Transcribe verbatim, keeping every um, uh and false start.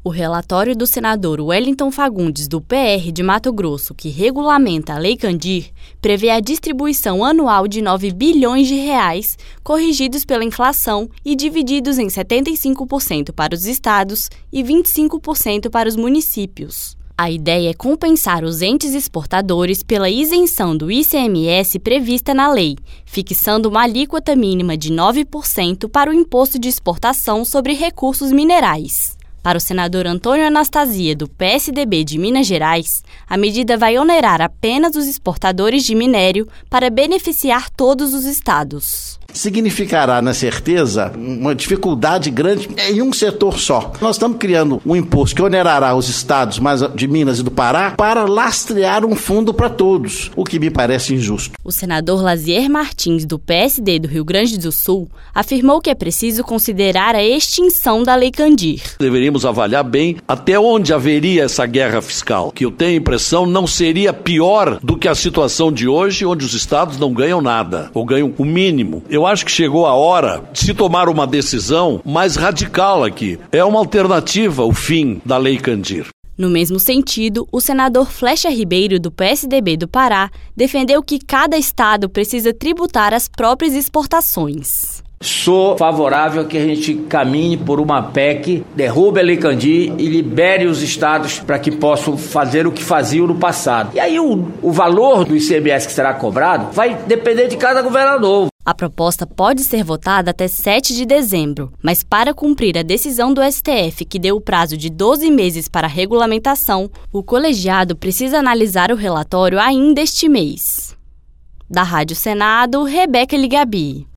O relatório do senador Wellington Fagundes, do P R de Mato Grosso, que regulamenta a Lei Candir, prevê a distribuição anual de nove bilhões de reais, corrigidos pela inflação e divididos em setenta e cinco por cento para os estados e vinte e cinco por cento para os municípios. A ideia é compensar os entes exportadores pela isenção do I C M S prevista na lei, fixando uma alíquota mínima de nove por cento para o imposto de exportação sobre recursos minerais. Para o senador Antônio Anastasia, do P S D B de Minas Gerais, a medida vai onerar apenas os exportadores de minério para beneficiar todos os estados. Significará, na certeza, uma dificuldade grande em um setor só. Nós estamos criando um imposto que onerará os estados de Minas e do Pará para lastrear um fundo para todos, o que me parece injusto. O senador Lazier Martins, do P S D do Rio Grande do Sul, afirmou que é preciso considerar a extinção da Lei Candir. Deveríamos avaliar bem até onde haveria essa guerra fiscal, que eu tenho a impressão não seria pior do que a situação de hoje, onde os estados não ganham nada, ou ganham o mínimo. Eu acho que chegou a hora de se tomar uma decisão mais radical aqui. É uma alternativa o fim da Lei Candir. No mesmo sentido, o senador Flecha Ribeiro, do P S D B do Pará, defendeu que cada estado precisa tributar as próprias exportações. Sou favorável a que a gente caminhe por uma P E C, derrube a Lei Candir e libere os estados para que possam fazer o que faziam no passado. E aí o, o valor do I C M S que será cobrado vai depender de cada governador. A proposta pode ser votada até sete de dezembro, mas para cumprir a decisão do S T F, que deu o prazo de doze meses para a regulamentação, o colegiado precisa analisar o relatório ainda este mês. Da Rádio Senado, Rebeca Ligabi.